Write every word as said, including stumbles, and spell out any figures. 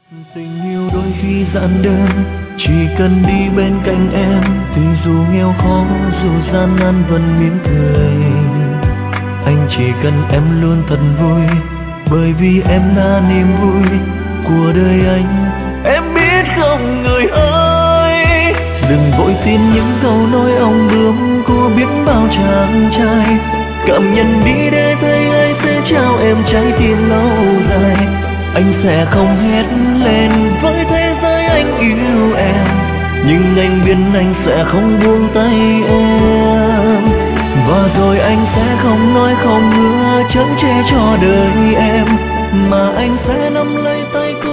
Tình yêu đôi khi giản đơn, chỉ cần đi bên cạnh em thì dù nghèo khó dù gian nan vẫn mỉm cười. Anh chỉ cần em luôn thật vui, bởi vì em là niềm vui của đời anh. Em biết không người ơi, đừng vội tin những câu nói ông bướm của biết bao chàng trai. Cảm nhận đi để thấy ai sẽ trao em trái tim lâu dài. Anh sẽ không hét lên với thế giới anh yêu em, nhưng anh biết anh sẽ không buông tay em. Và rồi anh sẽ không nói không hứa chở che cho đời em, mà anh sẽ nắm lấy tay cô.